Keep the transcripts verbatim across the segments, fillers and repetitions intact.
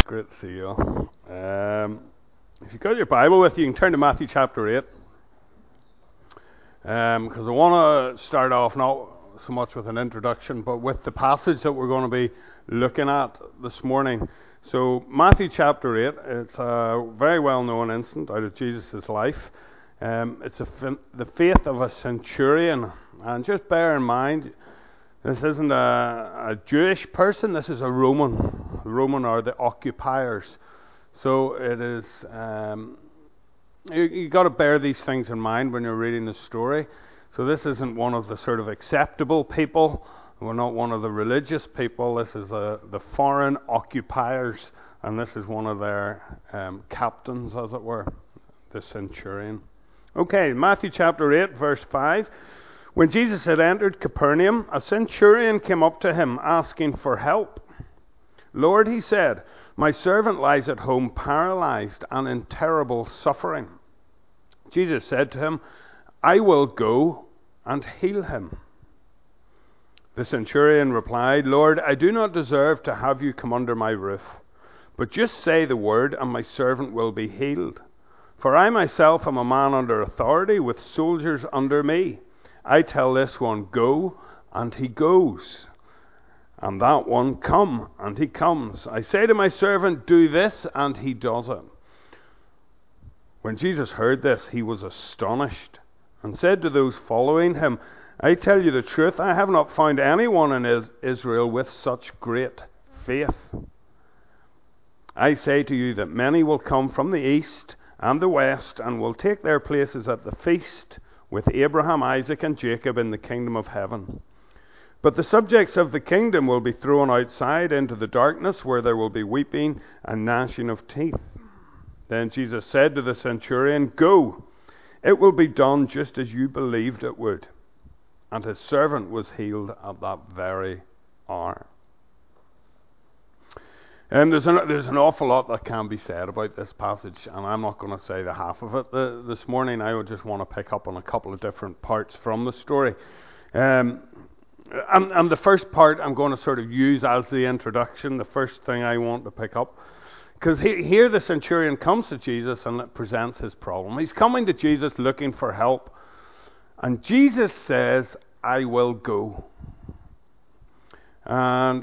Great to see you all. Um, if you've got your Bible with you, you can turn to Matthew chapter eight. Because um, I want to start off not so much with an introduction, but with the passage that we're going to be looking at this morning. So Matthew chapter eight, it's a very well-known incident out of Jesus' life. Um, it's a, the faith of a centurion. And just bear in mind, this isn't a, a Jewish person, this is a Roman. Roman are the occupiers. So it is, um, you, you got to bear these things in mind when you're reading the story. So this isn't one of the sort of acceptable people. We're not one of the religious people. This is a, the foreign occupiers, and this is one of their um, captains, as it were, the centurion. Okay, Matthew chapter eight, verse five. When Jesus had entered Capernaum, a centurion came up to him, asking for help. "Lord," he said, "my servant lies at home paralyzed and in terrible suffering." Jesus said to him, "I will go and heal him." The centurion replied, "Lord, I do not deserve to have you come under my roof, but just say the word and my servant will be healed. For I myself am a man under authority with soldiers under me. I tell this one, 'Go,' and he goes. And that one, 'Come,' and he comes. I say to my servant, 'Do this,' and he does it." When Jesus heard this, he was astonished and said to those following him, "I tell you the truth, I have not found anyone in Israel with such great faith. I say to you that many will come from the east and the west and will take their places at the feast with Abraham, Isaac, and Jacob in the kingdom of heaven. But the subjects of the kingdom will be thrown outside into the darkness, where there will be weeping and gnashing of teeth." Then Jesus said to the centurion, "Go, it will be done just as you believed it would." And his servant was healed at that very hour. And there's an, there's an awful lot that can be said about this passage, and I'm not going to say the half of it the, this morning. I would just want to pick up on a couple of different parts from the story. Um, and, and the first part I'm going to sort of use as the introduction, the first thing I want to pick up. Because he, here the centurion comes to Jesus and presents his problem. He's coming to Jesus looking for help. And Jesus says, "I will go." And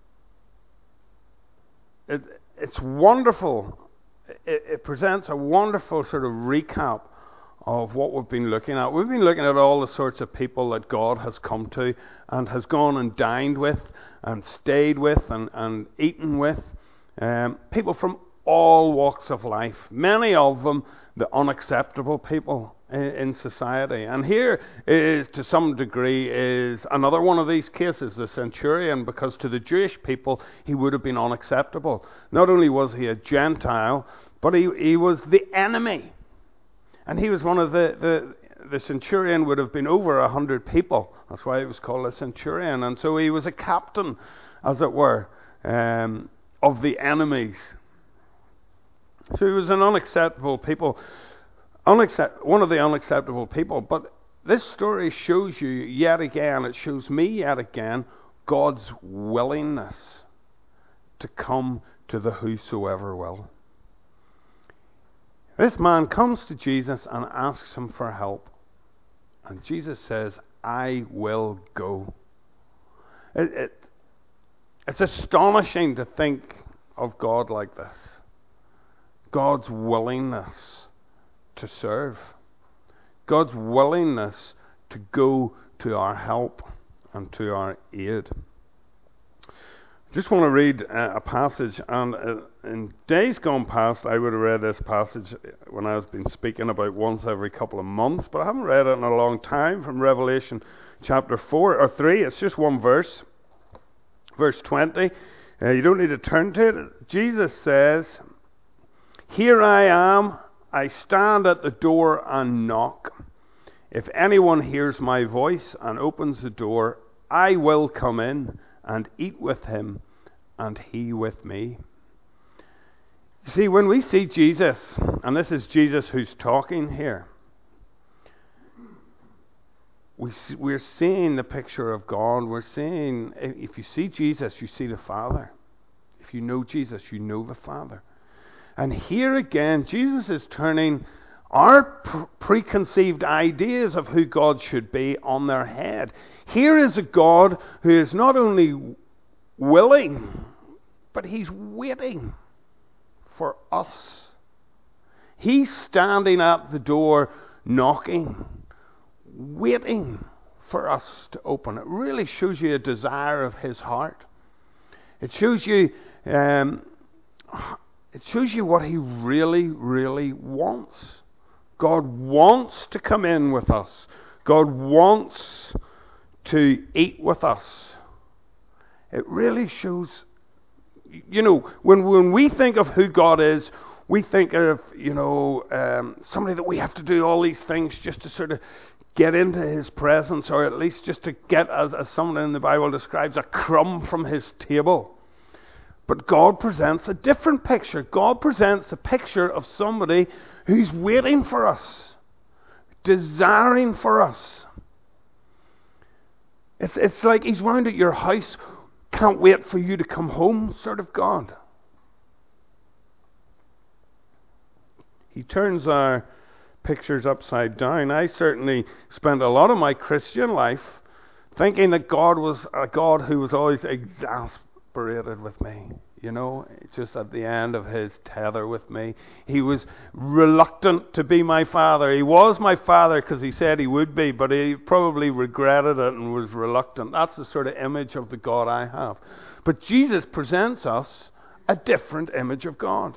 It, it's wonderful. It, it presents a wonderful sort of recap of what we've been looking at. We've been looking at all the sorts of people that God has come to and has gone and dined with and stayed with and, and eaten with. Um, people from all walks of life. Many of them the unacceptable people in, in society. And here is, to some degree, is another one of these cases, the centurion, because to the Jewish people he would have been unacceptable. Not only was he a Gentile, but he, he was the enemy. And he was one of the, the, the centurion would have been over a hundred people. That's why it was called a centurion. And so he was a captain, as it were, um, of the enemies. So he was an unacceptable people, unaccept, one of the unacceptable people. But this story shows you yet again, it shows me yet again, God's willingness to come to the whosoever will. This man comes to Jesus and asks him for help. And Jesus says, "I will go." It, it, it's astonishing to think of God like this. God's willingness to serve. God's willingness to go to our help and to our aid. I just want to read a passage, and in days gone past I would have read this passage when I've been speaking about once every couple of months, but I haven't read it in a long time, from Revelation chapter four or three. It's just one verse, verse twenty. Uh, you don't need to turn to it. Jesus says, "Here I am, I stand at the door and knock. If anyone hears my voice and opens the door, I will come in and eat with him and he with me." You see, when we see Jesus, and this is Jesus who's talking here, we see, we're seeing the picture of God. We're seeing, if you see Jesus, you see the Father. If If you know Jesus, you know the Father. And here again, Jesus is turning our pre- preconceived ideas of who God should be on their head. Here is a God who is not only willing, but he's waiting for us. He's standing at the door knocking, waiting for us to open. It really shows you a desire of his heart. It shows you um, it shows you what he really, really wants. God wants to come in with us. God wants to eat with us. It really shows, you know, when, when we think of who God is, we think of, you know, um, somebody that we have to do all these things just to sort of get into his presence, or at least just to get, as, as someone in the Bible describes, a crumb from his table. But God presents a different picture. God presents a picture of somebody who's waiting for us, desiring for us. It's, it's like he's round at your house, can't wait for you to come home, sort of God. He turns our pictures upside down. I certainly spent a lot of my Christian life thinking that God was a God who was always exasperated with me. You know, just at the end of his tether with me. He was reluctant to be my father. He was my father because he said he would be, but he probably regretted it and was reluctant. That's the sort of image of the God I have. But Jesus presents us a different image of God.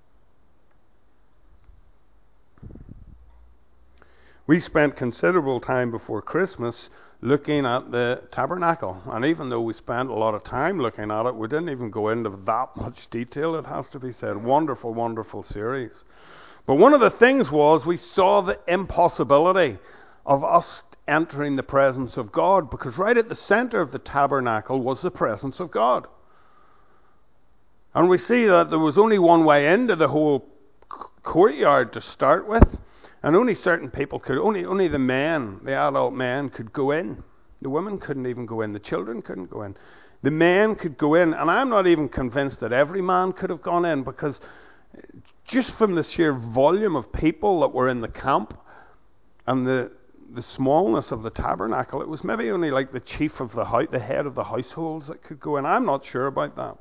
We spent considerable time before Christmas looking at the tabernacle. And even though we spent a lot of time looking at it, we didn't even go into that much detail, it has to be said. Wonderful, wonderful series. But one of the things was we saw the impossibility of us entering the presence of God, because right at the center of the tabernacle was the presence of God. And we see that there was only one way into the whole courtyard to start with. And only certain people could, only only the men, the adult men could go in. The women couldn't even go in. The children couldn't go in. The men could go in. And I'm not even convinced that every man could have gone in, because just from the sheer volume of people that were in the camp and the the smallness of the tabernacle, it was maybe only like the chief of the house, the head of the households that could go in. I'm not sure about that.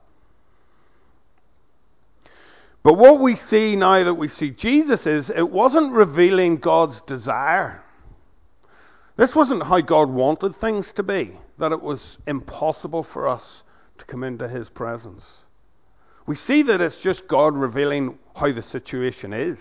But what we see now that we see Jesus is, it wasn't revealing God's desire. This wasn't how God wanted things to be, that it was impossible for us to come into his presence. We see that it's just God revealing how the situation is.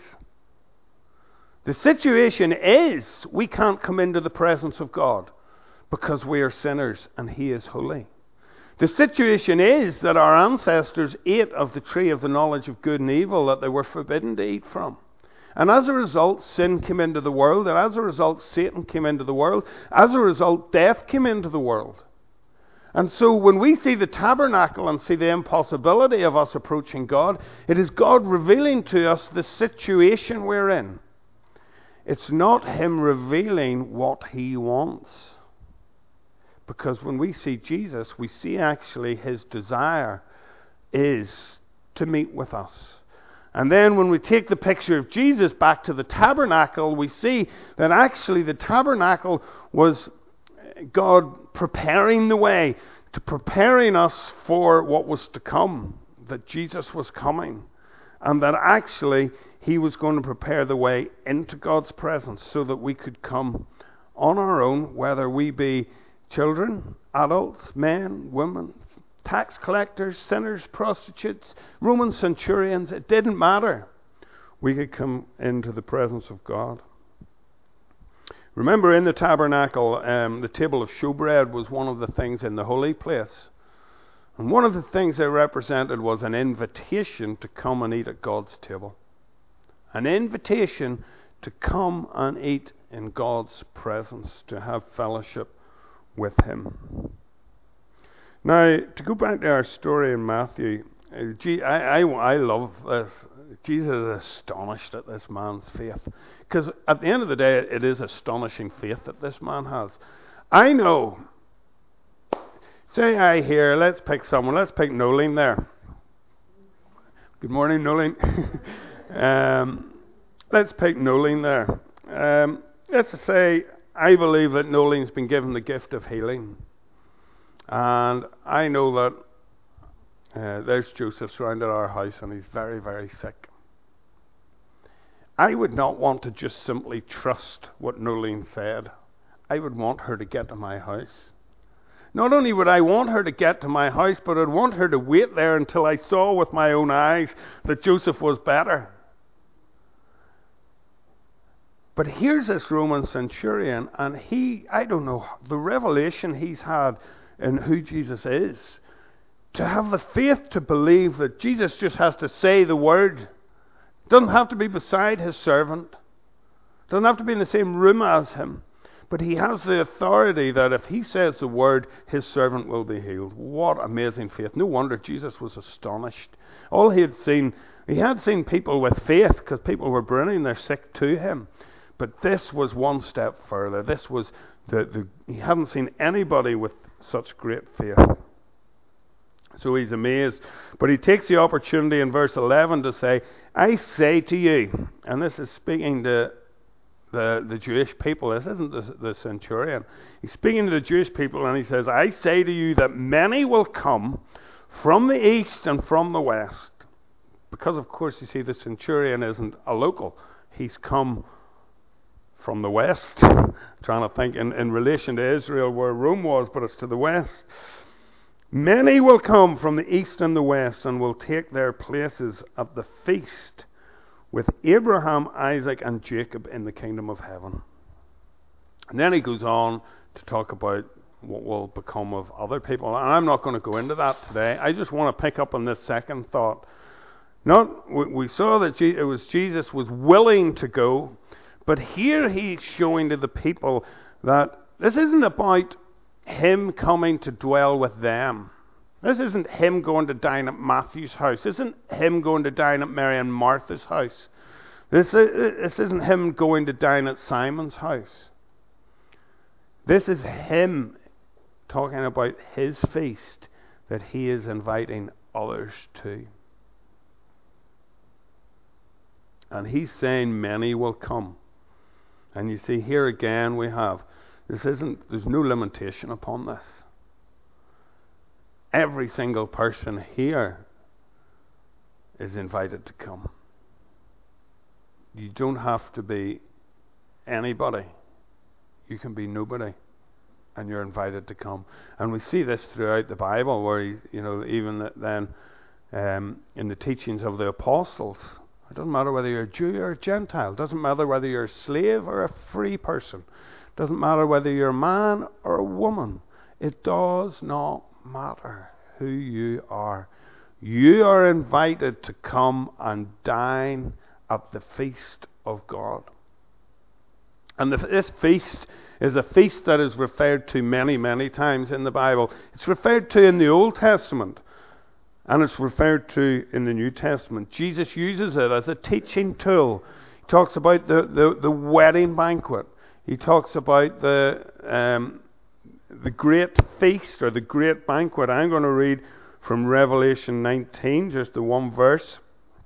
The situation is we can't come into the presence of God because we are sinners and he is holy. The situation is that our ancestors ate of the tree of the knowledge of good and evil that they were forbidden to eat from. And as a result, sin came into the world, and as a result, Satan came into the world. As a result, death came into the world. And so when we see the tabernacle and see the impossibility of us approaching God, it is God revealing to us the situation we're in. It's not him revealing what he wants. Because when we see Jesus, we see actually his desire is to meet with us. And then when we take the picture of Jesus back to the tabernacle, we see that actually the tabernacle was God preparing the way, to preparing us for what was to come, that Jesus was coming. And that actually he was going to prepare the way into God's presence so that we could come on our own, whether we be children, adults, men, women, tax collectors, sinners, prostitutes, Roman centurions. It didn't matter. We could come into the presence of God. Remember, in the tabernacle, um, the table of showbread was one of the things in the holy place. And one of the things they represented was an invitation to come and eat at God's table. An invitation to come and eat in God's presence, to have fellowship with him. Now, to go back to our story in Matthew, I, I, I love this. Jesus is astonished at this man's faith. Because at the end of the day, it is astonishing faith that this man has. I know, say I hear, let's pick someone, let's pick Nolene there. Good morning, Nolene. um, let's pick Nolene there. Um, let's say I believe that Nolene's been given the gift of healing. And I know that uh, there's Joseph surrounded our house and he's very, very sick. I would not want to just simply trust what Nolene said. I would want her to get to my house. Not only would I want her to get to my house, but I'd want her to wait there until I saw with my own eyes that Joseph was better. But here's this Roman centurion, and he, I don't know, the revelation he's had in who Jesus is, to have the faith to believe that Jesus just has to say the word. Doesn't have to be beside his servant. Doesn't have to be in the same room as him. But he has the authority that if he says the word, his servant will be healed. What amazing faith. No wonder Jesus was astonished. All he had seen, he had seen people with faith because people were bringing their sick to him. But this was one step further. This was, the, the he hadn't seen anybody with such great faith. So he's amazed. But he takes the opportunity in verse eleven to say, I say to you, and this is speaking to The, the Jewish people. This isn't the, the centurion. He's speaking to the Jewish people and he says, I say to you that many will come from the east and from the west. Because of course you see the centurion isn't a local. He's come from the west. Trying to think in, in relation to Israel where Rome was, but it's to the west. Many will come from the east and the west and will take their places at the feast with Abraham, Isaac, and Jacob in the kingdom of heaven. And then he goes on to talk about what will become of other people. And I'm not going to go into that today. I just want to pick up on this second thought. Not, we saw that it was Jesus was willing to go, but here he's showing to the people that this isn't about him coming to dwell with them. This isn't him going to dine at Matthew's house. This isn't him going to dine at Mary and Martha's house. This, this isn't him going to dine at Simon's house. This is him talking about his feast that he is inviting others to. And he's saying many will come. And you see here again we have, this isn't, there's no limitation upon this. Every single person here is invited to come. You don't have to be anybody. You can be nobody, and you're invited to come. And we see this throughout the Bible, where he, you know, even then um, in the teachings of the apostles, it doesn't matter whether you're a Jew or a Gentile. It doesn't matter whether you're a slave or a free person. It doesn't matter whether you're a man or a woman. It does not matter who you are. You are invited to come and dine at the feast of God. And the, this feast is a feast that is referred to many, many times in the Bible. It's referred to in the Old Testament, and it's referred to in the New Testament. Jesus uses it as a teaching tool. He talks about the, the, the wedding banquet. He talks about the um, the great feast or the great banquet. I'm going to read from Revelation nineteen, just the one verse.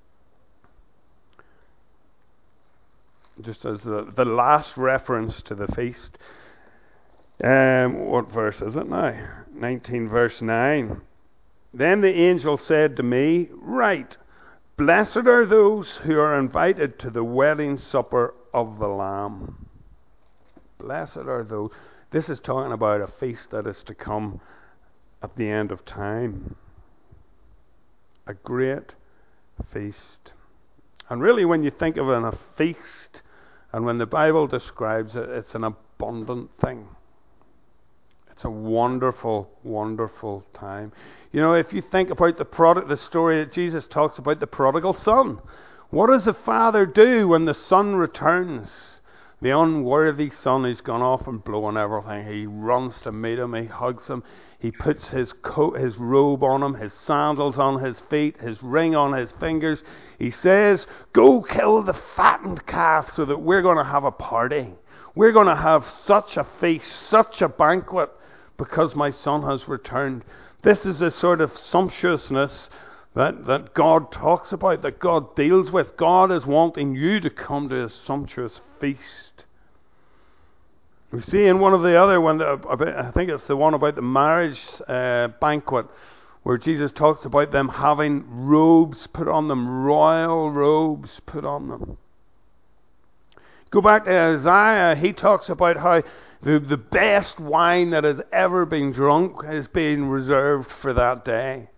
Just as the, the last reference to the feast. Um, what verse is it now? nineteen verse nine. Then the angel said to me, Write, blessed are those who are invited to the wedding supper of the Lamb. Blessed are those. This is talking about a feast that is to come at the end of time. A great feast. And really when you think of it, a feast, and when the Bible describes it, it's an abundant thing. It's a wonderful, wonderful time. You know, if you think about the prod- the story that Jesus talks about, the prodigal son. What does the father do when the son returns? The unworthy son, he's gone off and blown everything. He runs to meet him. He hugs him. He puts his coat, his robe on him, his sandals on his feet, his ring on his fingers. He says, go kill the fattened calf so that we're going to have a party. We're going to have such a feast, such a banquet, because my son has returned. This is a sort of sumptuousness that, that God talks about, that God deals with. God is wanting you to come to His sumptuous feast. We see in one of the other one, I think it's the one about the marriage uh, banquet, where Jesus talks about them having robes put on them, royal robes put on them. Go back to Isaiah, he talks about how the, the best wine that has ever been drunk is being reserved for that day.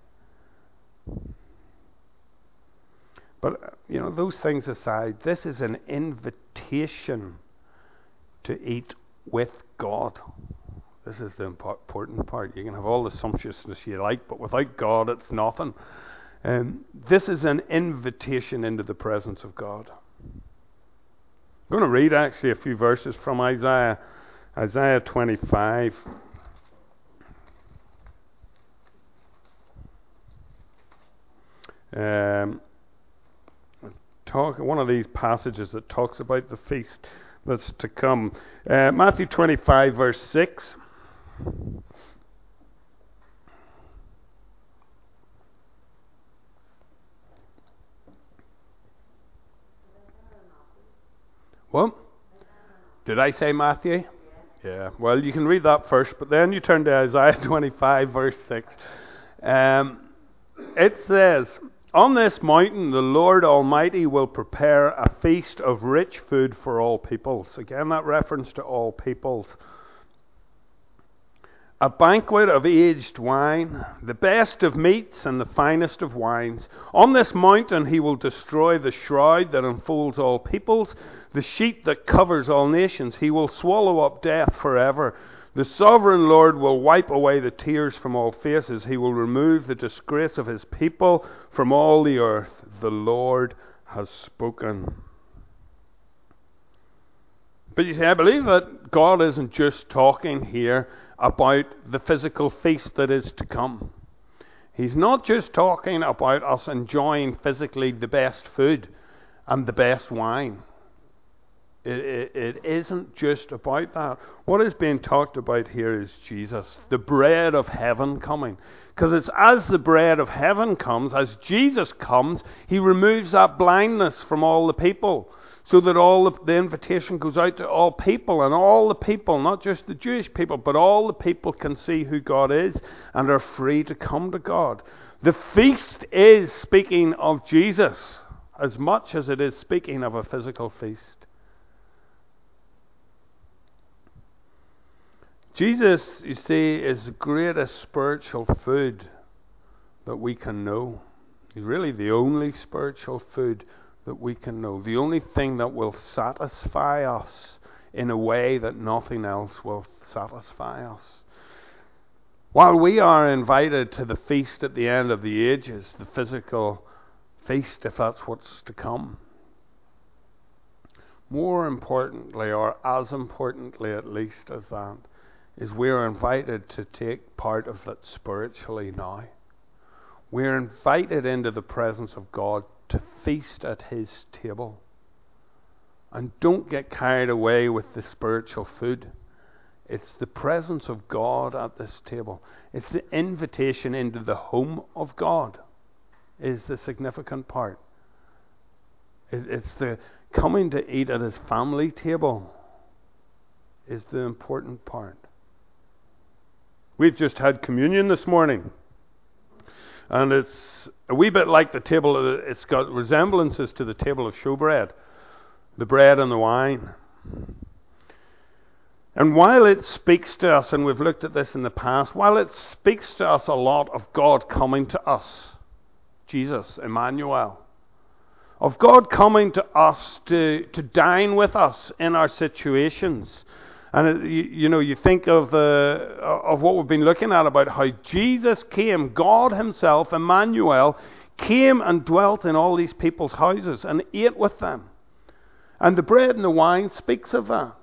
But, you know, those things aside, this is an invitation to eat with God. This is the important part. You can have all the sumptuousness you like, but without God, it's nothing. Um, this is an invitation into the presence of God. I'm going to read actually a few verses from Isaiah, Isaiah twenty-five. Um, talk one of these passages that talks about the feast that's to come. Uh, Matthew twenty-five, verse six. What? Did I say Matthew? Yeah. Well, you can read that first, but then you turn to Isaiah twenty-five, verse six. Um, it says, "On this mountain the Lord Almighty will prepare a feast of rich food for all peoples." Again, that reference to all peoples. "A banquet of aged wine, the best of meats and the finest of wines. On this mountain he will destroy the shroud that enfolds all peoples, the sheet that covers all nations. He will swallow up death forever. The sovereign Lord will wipe away the tears from all faces. He will remove the disgrace of his people from all the earth. The Lord has spoken." But you see, I believe that God isn't just talking here about the physical feast that is to come. He's not just talking about us enjoying physically the best food and the best wine. It, it, it isn't just about that. What is being talked about here is Jesus, the bread of heaven coming. Because it's as the bread of heaven comes, as Jesus comes, he removes that blindness from all the people, so that all the, the invitation goes out to all people, and all the people, not just the Jewish people, but all the people can see who God is and are free to come to God. The feast is speaking of Jesus as much as it is speaking of a physical feast. Jesus, you see, is the greatest spiritual food that we can know. He's really the only spiritual food that we can know. The only thing that will satisfy us in a way that nothing else will satisfy us. While we are invited to the feast at the end of the ages, the physical feast, if that's what's to come, more importantly, or as importantly at least as that, is we're invited to take part of it spiritually now. We're invited into the presence of God to feast at His table. And don't get carried away with the spiritual food. It's the presence of God at this table. It's the invitation into the home of God is the significant part. It's the coming to eat at His family table is the important part. We've just had communion this morning. And it's a wee bit like the table, it's got resemblances to the table of showbread, the bread and the wine. And while it speaks to us, and we've looked at this in the past, while it speaks to us a lot of God coming to us, Jesus, Emmanuel, of God coming to us to, to dine with us in our situations. And you, you know, you think of the of what we've been looking at about how Jesus came, God Himself, Emmanuel, came and dwelt in all these people's houses and ate with them. And the bread and the wine speaks of that.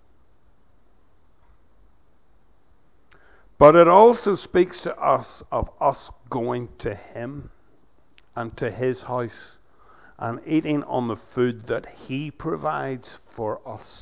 But it also speaks to us of us going to Him and to His house and eating on the food that He provides for us.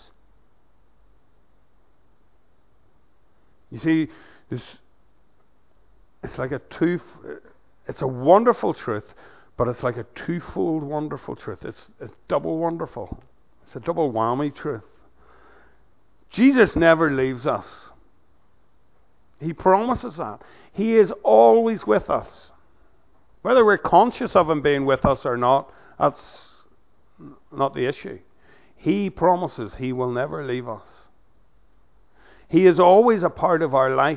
You see, it's like a two, It's a wonderful truth, but it's like a twofold wonderful truth. It's, it's double wonderful. It's a double whammy truth. Jesus never leaves us. He promises that. He is always with us. Whether we're conscious of him being with us or not, that's not the issue. He promises he will never leave us. He is always a part of our life.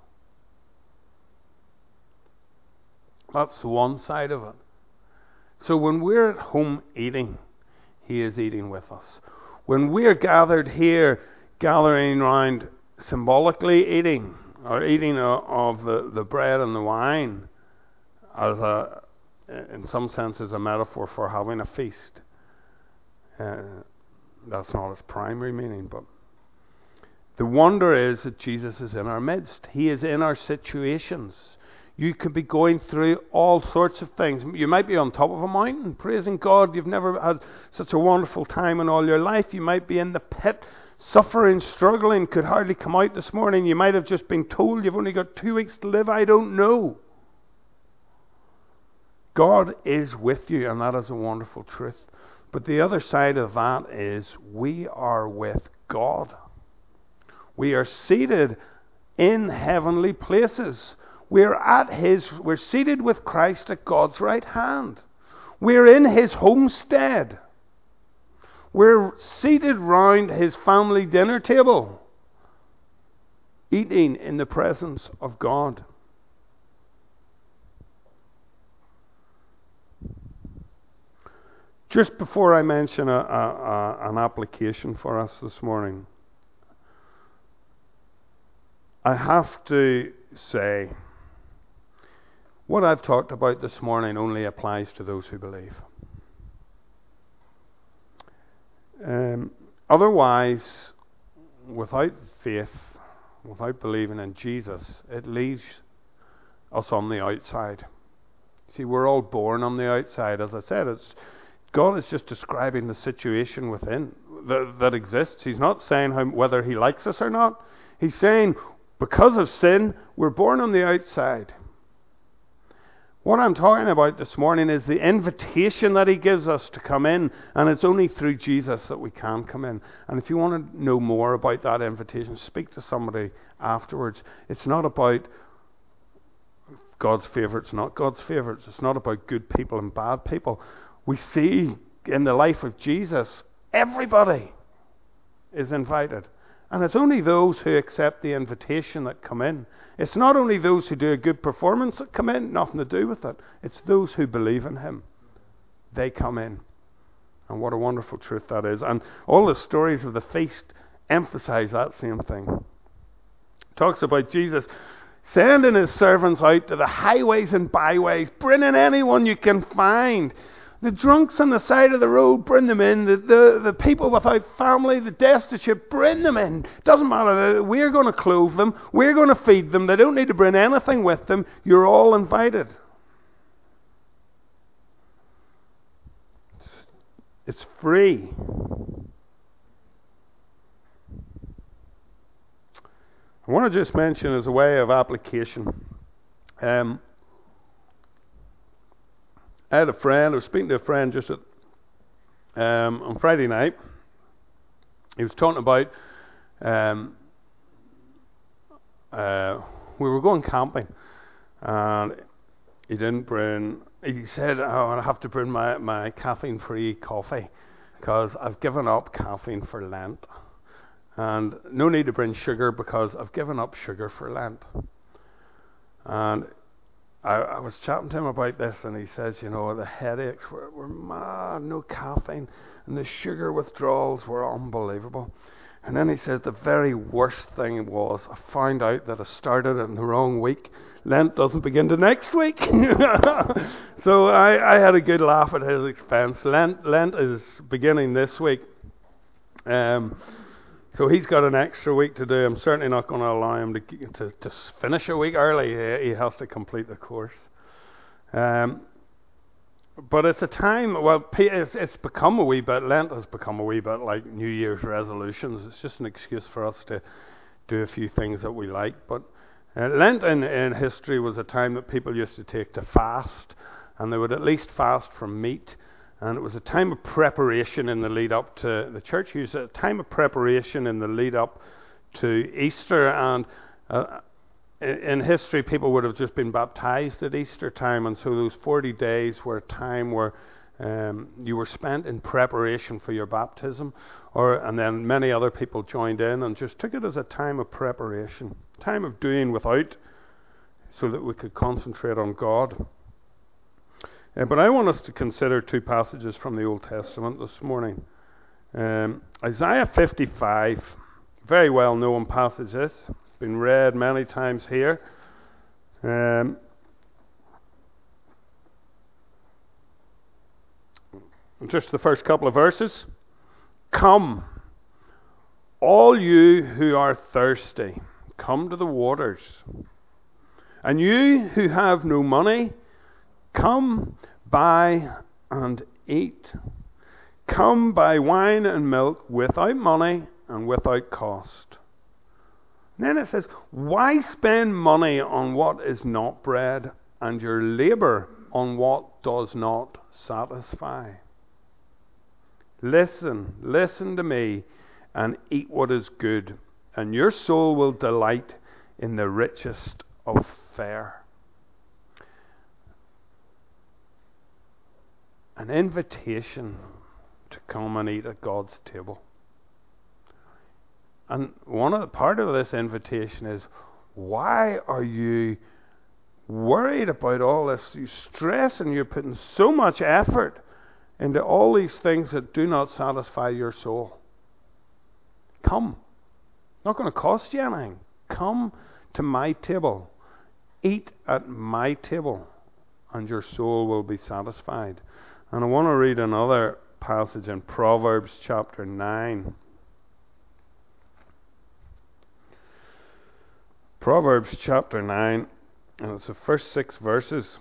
That's the one side of it. So when we're at home eating, he is eating with us. When we're gathered here, gathering around, symbolically eating, or eating of the, the bread and the wine, as a, in some sense, as a metaphor for having a feast. Uh, that's not its primary meaning, but the wonder is that Jesus is in our midst. He is in our situations. You could be going through all sorts of things. You might be on top of a mountain, praising God. You've never had such a wonderful time in all your life. You might be in the pit, suffering, struggling, could hardly come out this morning. You might have just been told you've only got two weeks to live. I don't know. God is with you, and that is a wonderful truth. But the other side of that is we are with God. We are seated in heavenly places. We're at his, we're seated with Christ at God's right hand. We're in his homestead. We're seated round his family dinner table, eating in the presence of God. Just before I mention a, a, a, an application for us this morning, I have to say, what I've talked about this morning only applies to those who believe. Um, otherwise, without faith, without believing in Jesus, it leaves us on the outside. See, we're all born on the outside. As I said, it's God is just describing the situation within that, that exists. He's not saying how, whether he likes us or not. He's saying because of sin, we're born on the outside. What I'm talking about this morning is the invitation that he gives us to come in, and it's only through Jesus that we can come in. And if you want to know more about that invitation, speak to somebody afterwards. It's not about God's favourites, not God's favourites. It's not about good people and bad people. We see in the life of Jesus, everybody is invited. And it's only those who accept the invitation that come in. It's not only those who do a good performance that come in, nothing to do with it. It's those who believe in him. They come in. And what a wonderful truth that is. And all the stories of the feast emphasize that same thing. It talks about Jesus sending his servants out to the highways and byways, bringing anyone you can find. The drunks on the side of the road, bring them in. The, the, the people without family, the destitute, bring them in. Doesn't matter. We're going to clothe them. We're going to feed them. They don't need to bring anything with them. You're all invited. It's free. I want to just mention as a way of application. Um, I had a friend, I was speaking to a friend just at, um, on Friday night. He was talking about, um, uh, we were going camping, and he didn't bring, he said, oh, I have to bring my, my caffeine-free coffee, because I've given up caffeine for Lent. And no need to bring sugar, because I've given up sugar for Lent. And I, I was chatting to him about this, and he says, you know, the headaches were, were mad, no caffeine, and the sugar withdrawals were unbelievable. And then he says the very worst thing was I found out that I started in the wrong week. Lent doesn't begin till next week. So I, I had a good laugh at his expense. Lent, Lent is beginning this week. Um, So he's got an extra week to do. I'm certainly not going to allow him to to, to finish a week early. He, he has to complete the course. Um, but it's a time, well, it's, it's become a wee bit, Lent has become a wee bit like New Year's resolutions. It's just an excuse for us to do a few things that we like. But Uh, Lent in, in history was a time that people used to take to fast, and they would at least fast from meat. And it was a time of preparation in the lead up to, the church used it, a time of preparation in the lead up to Easter. And uh, in history, people would have just been baptized at Easter time, and so those forty days were a time where um, you were spent in preparation for your baptism, or and then many other people joined in and just took it as a time of preparation, time of doing without, so that we could concentrate on God. Uh, but I want us to consider two passages from the Old Testament this morning. Um, Isaiah fifty-five, very well known passage this, been read many times here. Um, just the first couple of verses. Come, all you who are thirsty, come to the waters. And you who have no money, come, buy and eat. Come, buy wine and milk without money and without cost. And then it says, why spend money on what is not bread, and your labour on what does not satisfy? Listen, listen to me, and eat what is good, and your soul will delight in the richest of fare. An invitation to come and eat at God's table. And one of the part of this invitation is, why are you worried about all this? You stress and you're putting so much effort into all these things that do not satisfy your soul. Come. Not going to cost you anything. Come to my table. Eat at my table, and your soul will be satisfied. And I want to read another passage in Proverbs chapter nine. Proverbs chapter nine, and it's the first six verses.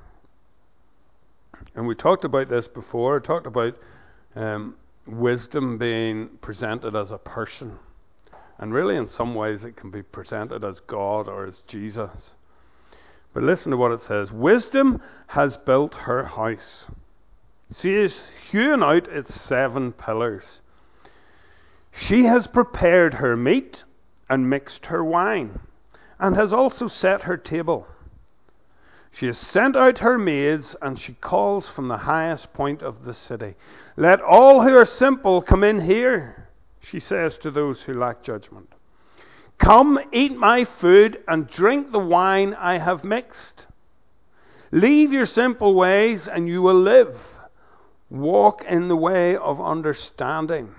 And we talked about this before. I talked about um, wisdom being presented as a person. And really, in some ways, it can be presented as God or as Jesus. But listen to what it says. Wisdom has built her house. She has hewn out its seven pillars. She has prepared her meat and mixed her wine, and has also set her table. She has sent out her maids, and she calls from the highest point of the city. Let all who are simple come in here, she says to those who lack judgment. Come, eat my food, and drink the wine I have mixed. Leave your simple ways, and you will live. Walk in the way of understanding.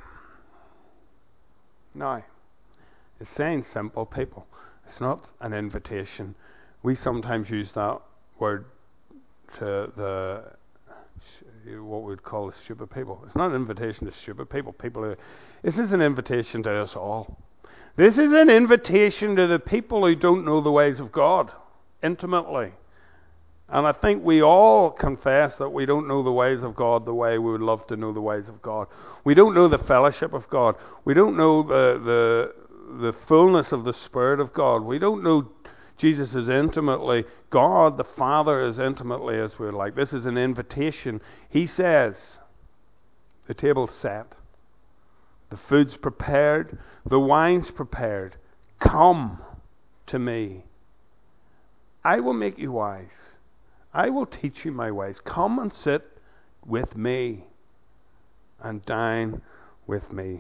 Now, it's saying simple people. It's not an invitation. We sometimes use that word to the what we'd call the stupid people. It's not an invitation to stupid people. People who, this is an invitation to us all. This is an invitation to the people who don't know the ways of God intimately. And I think we all confess that we don't know the ways of God the way we would love to know the ways of God. We don't know the fellowship of God. We don't know the the, the fullness of the Spirit of God. We don't know Jesus is intimately, God the Father is intimately as we're like. This is an invitation. He says, the table's set. The food's prepared. The wine's prepared. Come to me. I will make you wise. I will teach you my ways. Come and sit with me and dine with me.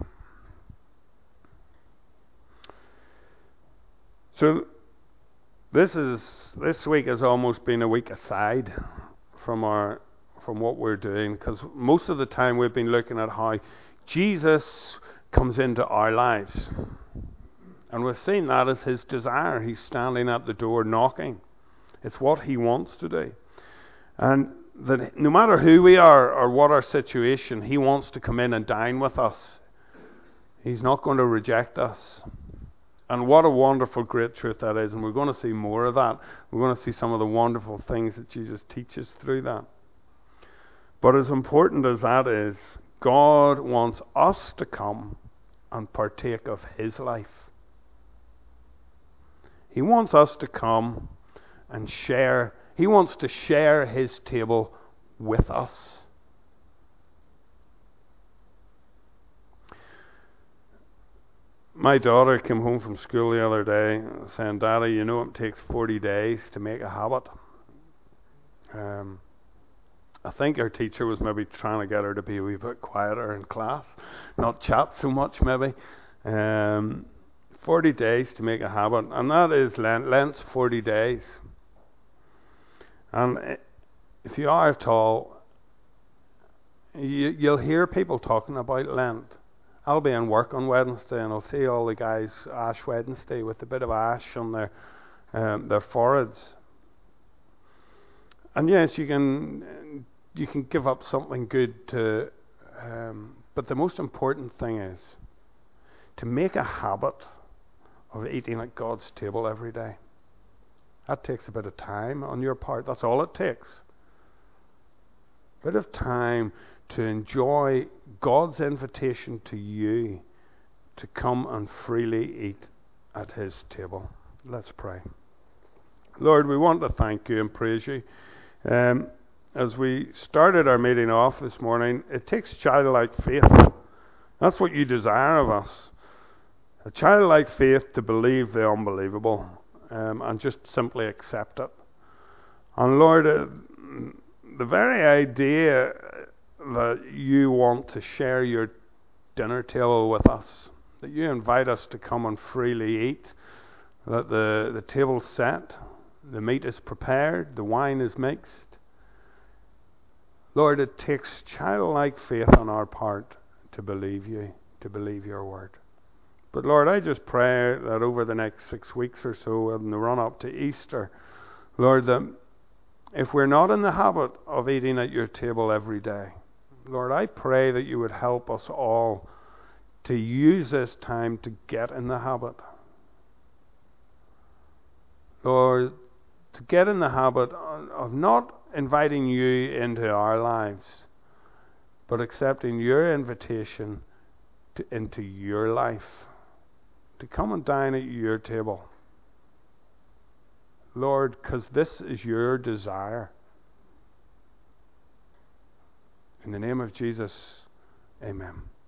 So this is this week has almost been a week aside from our from what we're doing, because most of the time we've been looking at how Jesus comes into our lives. And we've seen that as his desire. He's standing at the door knocking. It's what he wants to do. And that no matter who we are or what our situation, he wants to come in and dine with us. He's not going to reject us. And what a wonderful, great truth that is. And we're going to see more of that. We're going to see some of the wonderful things that Jesus teaches through that. But as important as that is, God wants us to come and partake of his life. He wants us to come and share. He wants to share his table with us. My daughter came home from school the other day saying, "Daddy, you know it takes forty days to make a habit." Um, I think her teacher was maybe trying to get her to be a wee bit quieter in class, not chat so much maybe. Um, forty days to make a habit, and that is Lent. Lent's forty days. And if you are at all, you, you'll hear people talking about Lent. I'll be in work on Wednesday, and I'll see all the guys Ash Wednesday with a bit of ash on their um, their foreheads. And yes, you can you can give up something good to, um, but the most important thing is to make a habit of eating at God's table every day. That takes a bit of time on your part. That's all it takes. A bit of time to enjoy God's invitation to you to come and freely eat at his table. Let's pray. Lord, we want to thank you and praise you. Um, as we started our meeting off this morning, it takes childlike faith. That's what you desire of us. A childlike faith to believe the unbelievable um, and just simply accept it. And Lord, uh, the very idea that you want to share your dinner table with us, that you invite us to come and freely eat, that the, the table's set, the meat is prepared, the wine is mixed. Lord, it takes childlike faith on our part to believe you, to believe your word. But Lord, I just pray that over the next six weeks or so, in the run up to Easter, Lord, that if we're not in the habit of eating at your table every day, Lord, I pray that you would help us all to use this time to get in the habit. Lord, to get in the habit of not inviting you into our lives, but accepting your invitation to, into your life, to come and dine at your table. Lord, because this is your desire. In the name of Jesus, amen.